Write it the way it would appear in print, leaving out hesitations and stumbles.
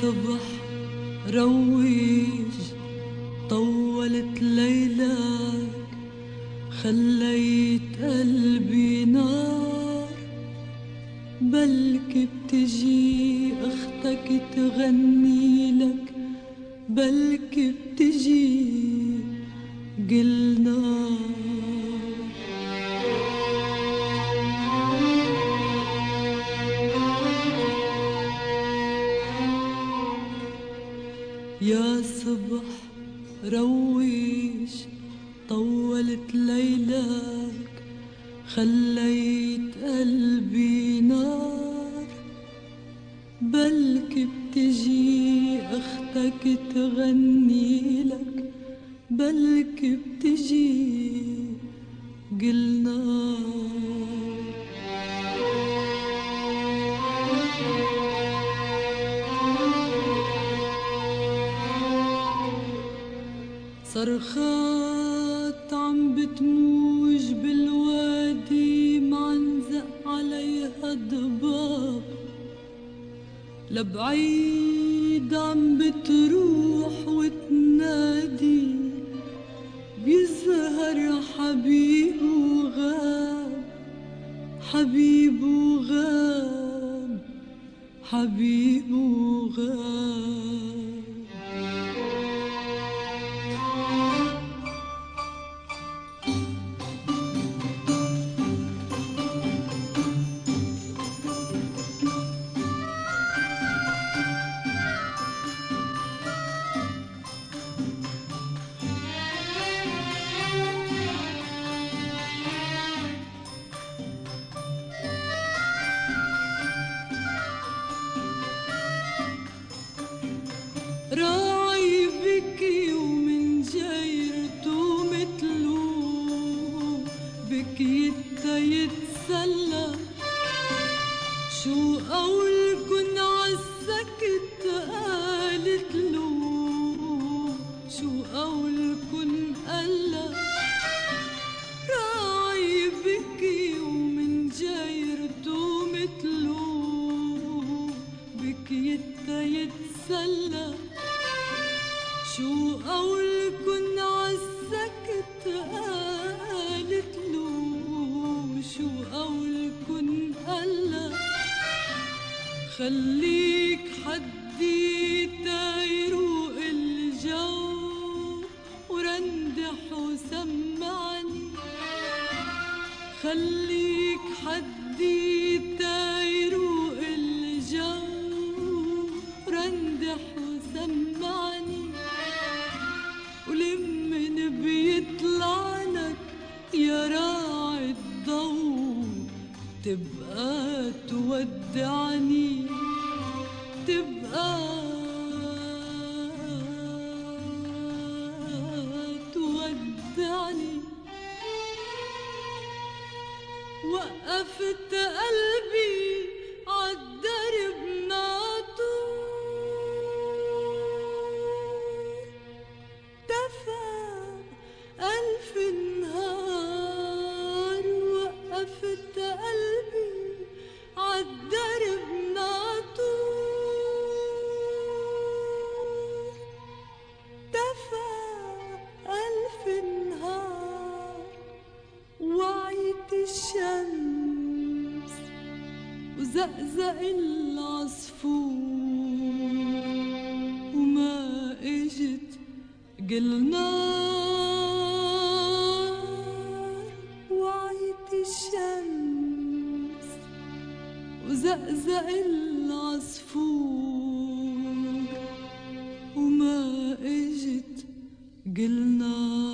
صبح رويج طولت ليلك، خليت قلبي نار. بلكي بتجي اختك تغني لك، بلكي بتجي قلنا. يا صبح رويج طولت ليلك، خليت قلبي نار. بلكي بتجي اختك تغني لك، بلكي بتجي قلنا. صرخات عم بتموج بالوادي، معنزق عليها ضباب. لبعيد عم بتروح وتنادي، بيظهر حبيب وغاب، حبيب وغاب، حبيب وغاب. راعي بكي ومن جيرته متلو، بكي يتسلى. شو قولكن عالسكت قالت له، شو قولكن قالا. راعي بكي ومن جيرته متلو، بكي يتسلى. شو قولكن عالسكت قالت له، شو قولكن قالا. خليك حدي تيروق الجو، ورندح وسمعني. خليك حدي تيروق الجو، رندح وسمعني. ولمن بيطلع لك يا راعي الضو، تبقى تودعني، تبقى تودعني. وقفت قلبي عالدرب ناطور، دفى ألف نهار. وقفت قلبي عالدرب ناطور، دفى ألف نهار. وعيت الشمس وزقزق العصفور، وما اجت قلنار. وعيت الشمس وزقزق العصفور، وما اجت قلنار.